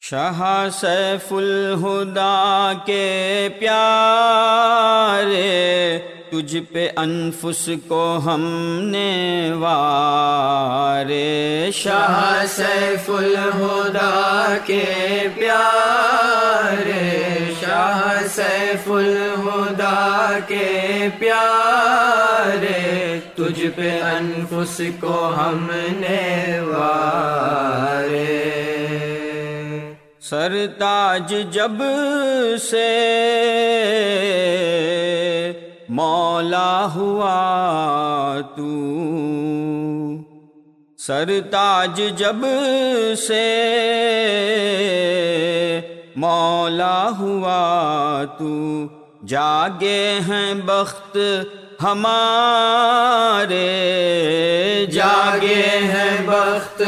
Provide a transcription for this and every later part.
شاہ safe الہدا کے پیارے، تجھ پہ انفس کو ہم نے وارے۔ شاہ سیف الہدا کے پیارے، شاہ سیف الہدا کے پیارے، تجھ پہ انفس کو ہم نے وارے۔ سرتاج جب سے مولا ہوا تو، سرتاج جب سے مولا ہوا تو، جاگے ہیں بخت ہمارے، جاگے ہیں بخت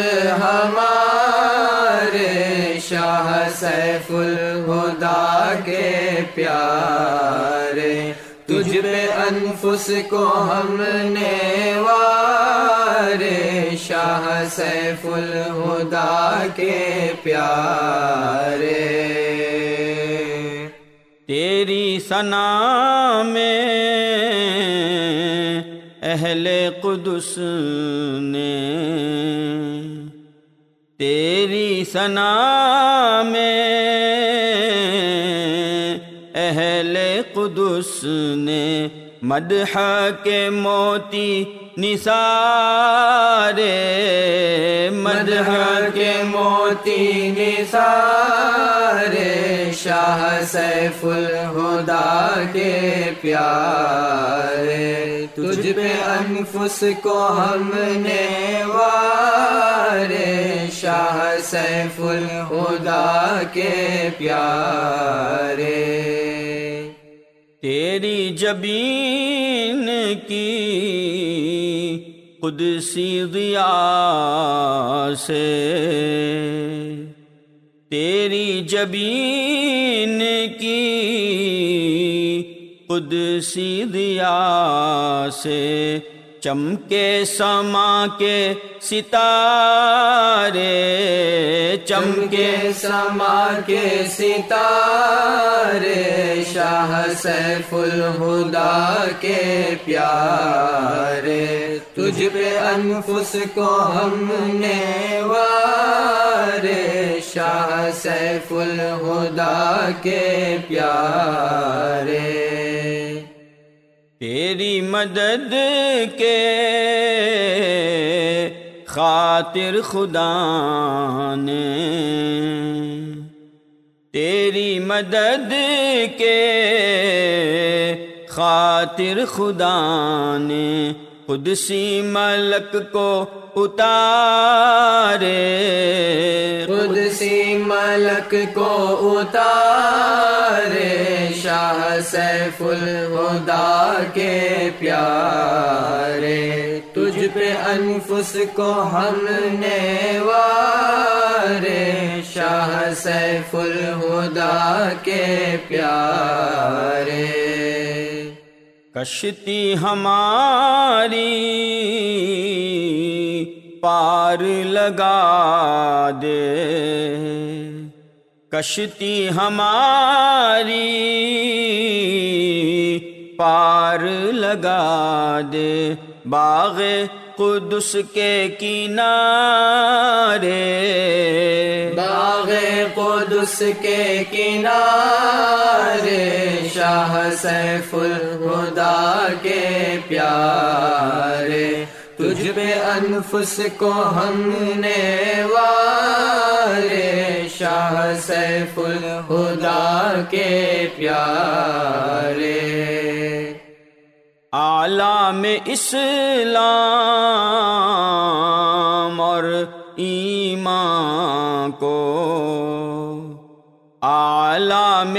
ہمارے۔ شاہ سیف الہدا کے پیارے، تجھ پہ انفس کو ہم نے وارے۔ شاہ سیف الہدا کے پیارے، تیری ثنا میں اہل قدس نے، تیری ثنا میں اہل قدس نے، مدح کے موتی نثارے، مدح کے موتی نثارے۔ شاہ سیف الہدا کے پیارے، تجھ پہ انفس کو ہم نے وارے۔ شاہ سیف الہدا کے پیارے، تیری جبین کی قدسی ضیاء سے، تیری جبین کی قدسی ضیاء سے، چمکے سما کے ستارے، چمکے سما کے ستارے۔ شاہ سیف الہدا کے پیارے، تجھ پہ انفس کو ہم نے وارے۔ شاہ سیف الہدا کے پیارے، تیری مدد کے خاطر خدا نے، تیری مدد کے خاطر خدا نے، قدسی ملک کو اتارے، قدسی ملک کو اتارے۔ شاہ سیف الہدا کے پیارے، تجھ پہ انفس کو ہم نے وارے۔ شاہ سیف الہدا کے پیارے، کشتی ہماری پار لگا دے، کشتی ہماری پار لگا دے، باغ قدس کے کنارے، باغ قدس کے کنارے۔ شاہ سیف الہدا کے پیارے، تجھ پہ انفس کو ہم نے وارے۔ شاہ سیف الہدا کے پیارے، عالم اسلام اور ایمان کو، عالم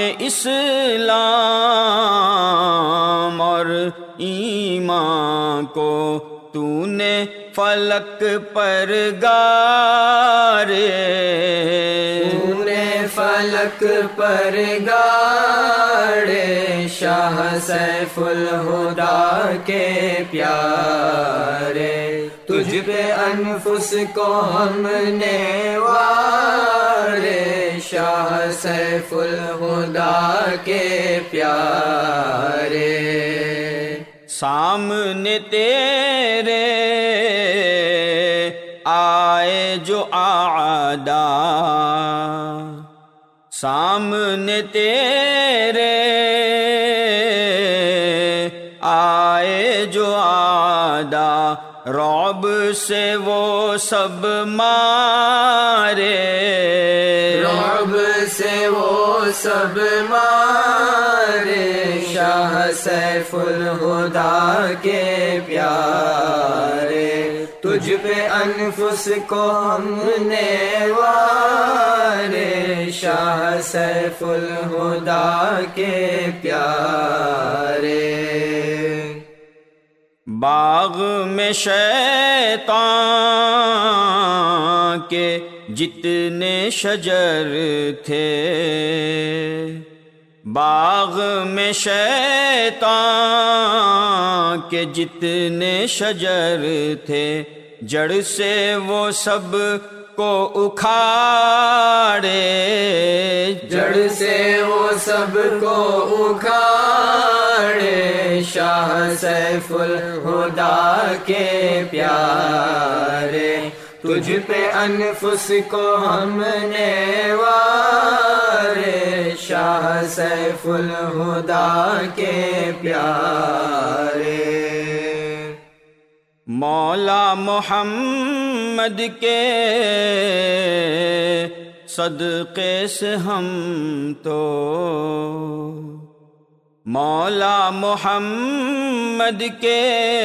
اسلام اور ایمان کو، تو نے فلک پر گارے، تو نے فلک پر گاڑے۔ شاہ سیف الہدا کے پیارے، تجھ پہ انفس کو ہم نے وارے۔ شاہ سیف الہدا کے پیارے، سامنے تیرے آئے جو اعدا، سامنے تیرے آئے جو اعدا، رعب سے وہ سب مارے، رعب سے وہ سب مارے، شاہ سیف الہدا کے پیارے، تجھ پہ انفس کو ہم نے وارے، شاہ سیف الہدا کے پیارے، باغ میں شیطان کے جتنے شجر تھے، باغ میں شیطان کے جتنے شجر تھے، جڑ سے وہ سب کو اکھاڑے، جڑ سے وہ سب کو اکھاڑے، شاہ سیف الہدا کے پیارے، تجھ پہ انفس کو ہم نے وارے، شاہ سیف الہدا کے پیارے، مولا محمد کے صدقے سے ہم تو، مولا محمد کے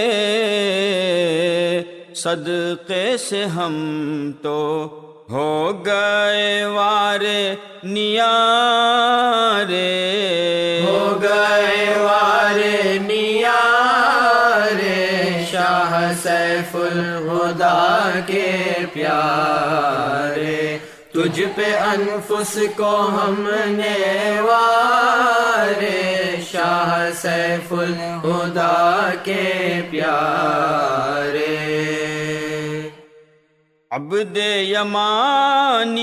صدقے سے ہم تو ہو گئے وارے نیارے، ہو گئے وارے نیارے، شاہ سیف الہدا کے پیارے، تجھ پہ انفس کو ہم نے وارے، شاہ سیف الہدا کے پیارے، عبد یمانی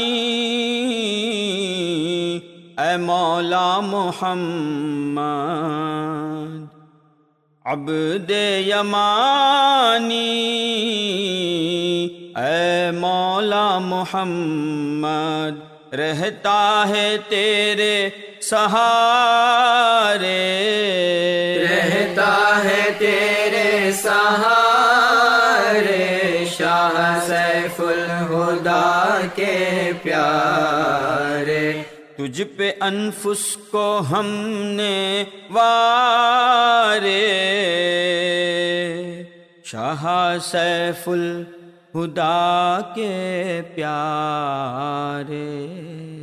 اے مولا محمد، عبد یمانی اے مولا محمد، رہتا ہے تیرے سہارے، رہتا ہے تیرے سہارے، شاہ سیف الہدا کے پیارے، تجھ پہ انفس کو ہم نے وارے، شاہ سیف الہدا کے پیارے۔